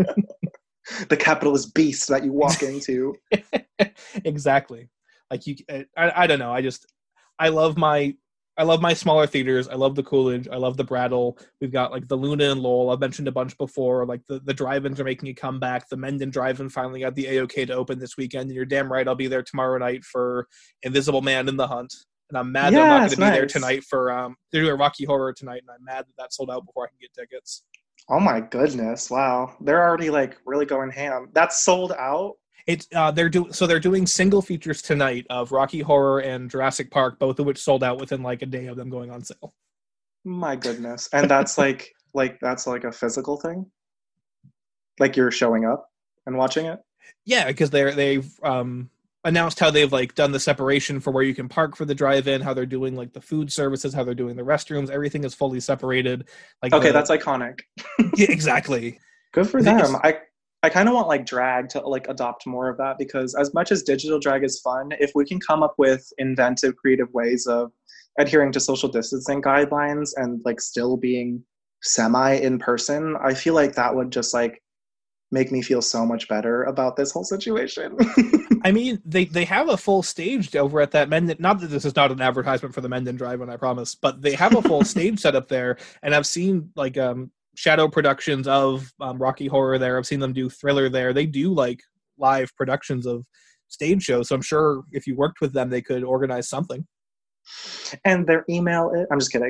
the capitalist beast that you walk into. Exactly. Like you, I, I don't know. I just, I love my, I love my smaller theaters. I love the Coolidge. I love the Brattle. We've got like the Luna and Lowell. I've mentioned a bunch before. Like the, the drive-ins are making a comeback. The Mendon Drive-In finally got the A-OK to open this weekend. And you're damn right, I'll be there tomorrow night for Invisible Man in the Hunt. And I'm mad that I'm not going Yes, to be there nice. tonight for um. They're doing Rocky Horror tonight, and I'm mad that that sold out before I can get tickets. Oh my goodness! Wow, they're already like really going ham. That's sold out. It's uh, they're doing so they're doing single features tonight of Rocky Horror and Jurassic Park, both of which sold out within like a day of them going on sale. My goodness, and that's like like that's like a physical thing. Like you're showing up and watching it. Yeah, because they're they've um, announced how they've like done the separation for where you can park for the drive-in, how they're doing like the food services, how they're doing the restrooms. Everything is fully separated. Like Okay, the that's iconic. yeah, exactly. Good for them. It's I I kind of want like drag to like adopt more of that, because as much as digital drag is fun, if we can come up with inventive, creative ways of adhering to social distancing guidelines and like still being semi in person, I feel like that would just like make me feel so much better about this whole situation. I mean, they, they have a full stage over at that Mendon. Not that this is not an advertisement for the Mendon Drive-In, I promise, but they have a full stage set up there, and I've seen like um, shadow productions of um, Rocky Horror there. I've seen them do Thriller there. They do like live productions of stage shows, so I'm sure if you worked with them, they could organize something. And their email, it, I'm just kidding.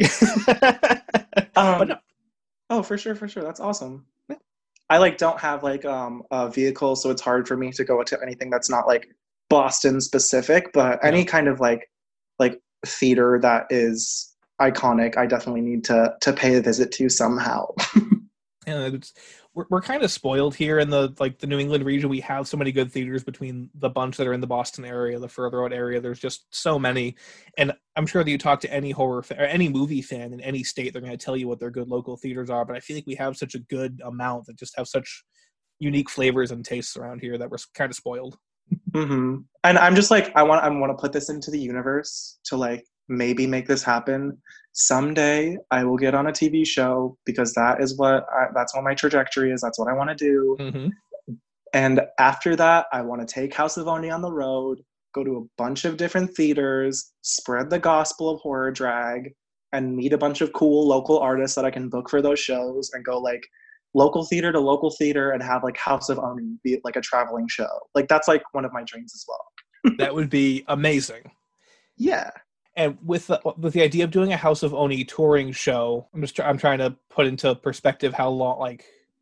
But um, no, oh, for sure, for sure, that's awesome. I like don't have like um, a vehicle, so it's hard for me to go to anything that's not like Boston specific. But any yeah. kind of like like theater that is iconic, I definitely need to to pay a visit to somehow. And it's, we're we're kind of spoiled here in the like the New England region. We have so many good theaters between the bunch that are in the Boston area, the further out area. There's just so many, and I'm sure that you talk to any horror fan, or any movie fan in any state, they're going to tell you what their good local theaters are. But I feel like we have such a good amount that just have such unique flavors and tastes around here that we're kind of spoiled. Mm-hmm. And I'm just like I want I want to put this into the universe to like maybe make this happen. Someday I will get on a T V show, because that is what I, that's what my trajectory is. That's what I want to do. Mm-hmm. And after that, I want to take House of Oni on the road, go to a bunch of different theaters, spread the gospel of horror drag, and meet a bunch of cool local artists that I can book for those shows and go like local theater to local theater and have like House of Oni be like a traveling show. Like that's like one of my dreams as well. That would be amazing. Yeah. And with the, with the idea of doing a House of Oni touring show, I'm just try, I'm trying to put into perspective how long, like,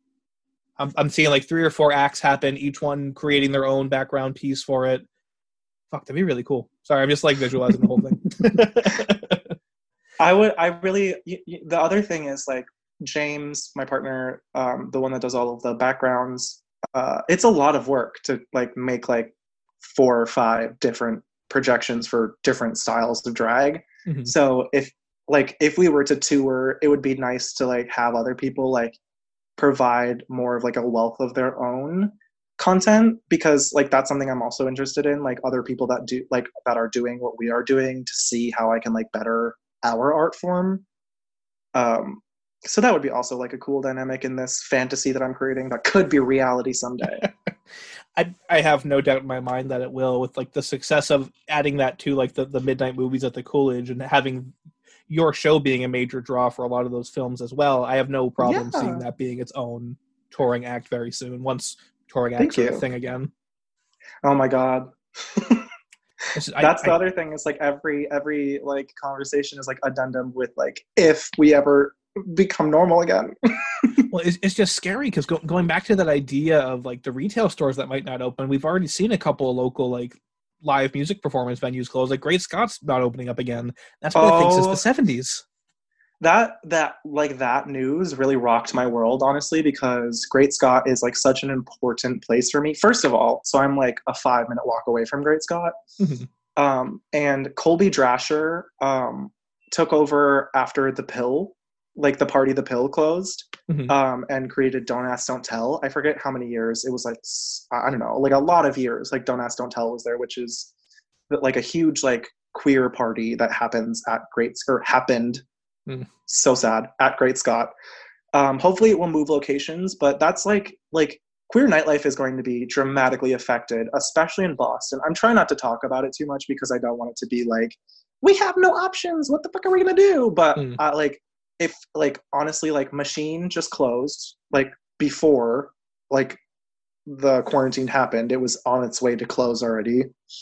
I'm I'm seeing like three or four acts happen, each one creating their own background piece for it. Fuck, that'd be really cool. Sorry, I'm just like visualizing the whole thing. I would, I really, y- y- the other thing is like James, my partner, um, the one that does all of the backgrounds, uh, it's a lot of work to like make like four or five different projections for different styles of drag. Mm-hmm. So if like if we were to tour, it would be nice to like have other people like provide more of like a wealth of their own content, because like that's something I'm also interested in, like other people that do like that are doing what we are doing, to see how I can like better our art form. Um so that would be also like a cool dynamic in this fantasy that I'm creating that could be reality someday. I I have no doubt in my mind that it will, with like the success of adding that to like the, the midnight movies at the Coolidge and having your show being a major draw for a lot of those films as well. I have no problem yeah. seeing that being its own touring act very soon, once touring acts are a thing again. Oh my God. Just, That's I, the I, other thing. Is like every every like conversation is like addendum with like if we ever become normal again. Well, it's, it's just scary because go, going back to that idea of like the retail stores that might not open, we've already seen a couple of local like live music performance venues close. Like Great Scott's not opening up again. That's been oh, a thing since the seventies. That that like that news really rocked my world, honestly, because Great Scott is like such an important place for me. First of all, so I'm like a five minute walk away from Great Scott. Mm-hmm. Um, and Colby Drasher um, took over after The Pill, like the party The Pill closed, mm-hmm. um, and created Don't Ask, Don't Tell. I forget how many years. It was like, I don't know, like a lot of years. Like Don't Ask, Don't Tell was there, which is like a huge like queer party that happens at Great, or happened, mm. so sad, at Great Scott. Um, hopefully it will move locations, but that's like, like queer nightlife is going to be dramatically affected, especially in Boston. I'm trying not to talk about it too much because I don't want it to be like, we have no options, what the fuck are we gonna do? But mm. uh, like, if like honestly, like Machine just closed like before like the quarantine happened. It was on its way to close already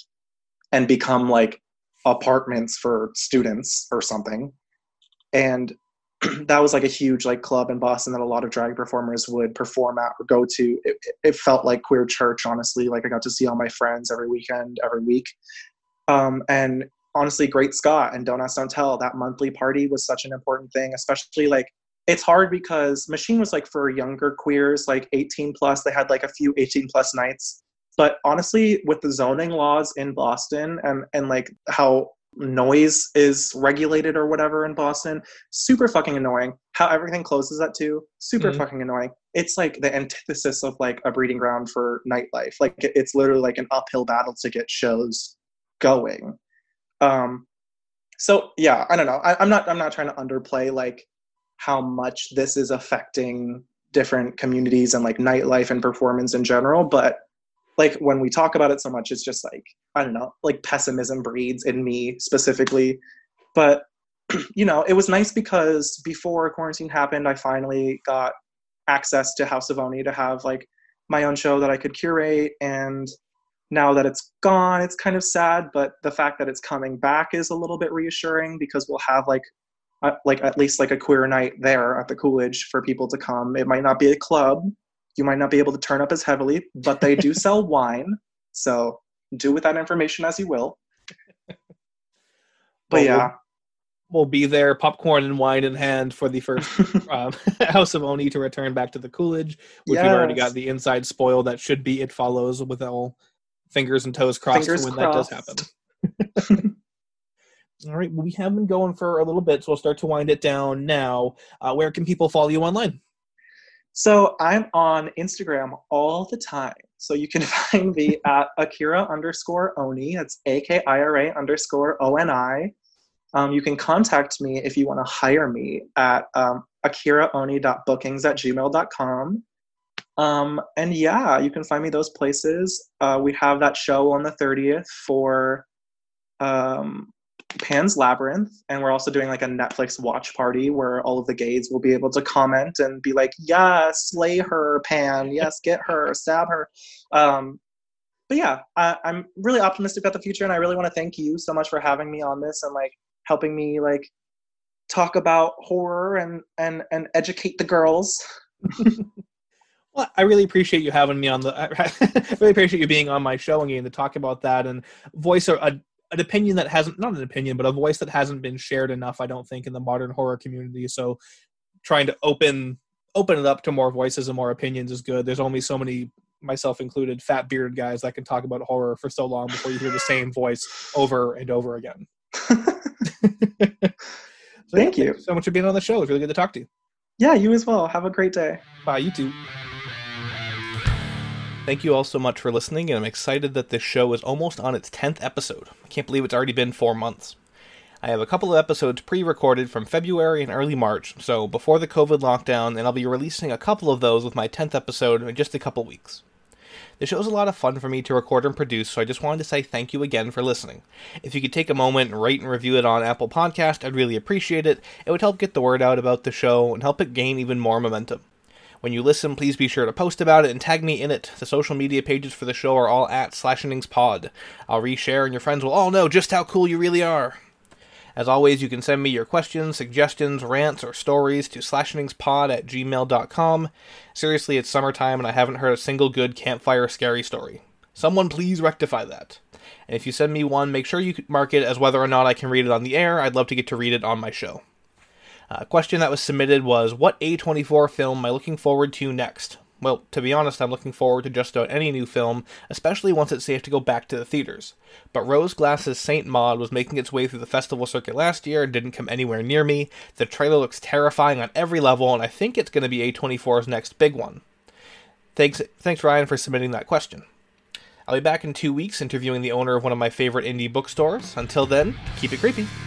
and become like apartments for students or something. And that was like a huge like club in Boston that a lot of drag performers would perform at or go to. It, it felt like queer church, honestly. Like I got to see all my friends every weekend, every week. Um, and honestly, Great Scott and Don't Ask, Don't Tell, that monthly party was such an important thing, especially like it's hard because Machine was like for younger queers, like eighteen plus. They had like a few eighteen plus nights. But honestly, with the zoning laws in Boston and, and like how noise is regulated or whatever in Boston, super fucking annoying. How everything closes at two, super mm-hmm. fucking annoying. It's like the antithesis of like a breeding ground for nightlife. Like it's literally like an uphill battle to get shows going. Um, so yeah, I don't know. I, I'm not, I'm not trying to underplay like how much this is affecting different communities and like nightlife and performance in general. But like when we talk about it so much, it's just like, I don't know, like pessimism breeds in me specifically. But, you know, it was nice because before quarantine happened, I finally got access to House of Oni to have like my own show that I could curate. And now that it's gone, it's kind of sad, but the fact that it's coming back is a little bit reassuring because we'll have like, uh, like at least like a queer night there at the Coolidge for people to come. It might not be a club. You might not be able to turn up as heavily, but they do sell wine. So do with that information as you will. But well, yeah. We'll, we'll be there, popcorn and wine in hand, for the first um, House of Oni to return back to the Coolidge, which yes. we've already got the inside spoil that should be It Follows, with all fingers and toes crossed fingers for when crossed. That does happen. All right, well, we have been going for a little bit, so we'll start to wind it down now. Uh, where can people follow you online? So I'm on Instagram all the time. So you can find me at Akira underscore Oni. That's A K I R A underscore O N I. Um, you can contact me if you want to hire me at um, akiraoni dot bookings at gmail dot com. Um, and yeah, you can find me those places. Uh, we have that show on the thirtieth for um, Pan's Labyrinth, and we're also doing like a Netflix watch party where all of the gays will be able to comment and be like, yes, slay her, Pan. Yes, get her, stab her. Um, but yeah, I, I'm really optimistic about the future, and I really want to thank you so much for having me on this and like helping me like talk about horror and and and educate the girls. Well, I really appreciate you having me on the. I really appreciate you being on my show and getting to talk about that and voice a, a an opinion that hasn't, not an opinion, but a voice that hasn't been shared enough, I don't think, in the modern horror community. So trying to open open it up to more voices and more opinions is good. There's only so many, myself included, fat bearded guys that can talk about horror for so long before you hear the same voice over and over again. so, Thank yeah, you. Thank you so much for being on the show. It was really good to talk to you. Yeah, you as well. Have a great day. Bye, you too. Thank you all so much for listening, and I'm excited that this show is almost on its tenth episode. I can't believe it's already been four months. I have a couple of episodes pre-recorded from February and early March, so before the COVID lockdown, and I'll be releasing a couple of those with my tenth episode in just a couple weeks. The show's a lot of fun for me to record and produce, so I just wanted to say thank you again for listening. If you could take a moment and rate and review it on Apple Podcast, I'd really appreciate it. It would help get the word out about the show and help it gain even more momentum. When you listen, please be sure to post about it and tag me in it. The social media pages for the show are all at SlasheningspOd. I'll reshare and your friends will all know just how cool you really are. As always, you can send me your questions, suggestions, rants, or stories to slasheningspod at gmail dot com. Seriously, it's summertime and I haven't heard a single good campfire scary story. Someone please rectify that. And if you send me one, make sure you mark it as whether or not I can read it on the air. I'd love to get to read it on my show. A question that was submitted was, what A twenty-four film am I looking forward to next? Well, to be honest, I'm looking forward to just about any new film, especially once it's safe to go back to the theaters. But Rose Glass's Saint Maud was making its way through the festival circuit last year and didn't come anywhere near me. The trailer looks terrifying on every level, and I think it's going to be A twenty-four's next big one. Thanks, thanks Ryan, for submitting that question. I'll be back in two weeks interviewing the owner of one of my favorite indie bookstores. Until then, keep it creepy.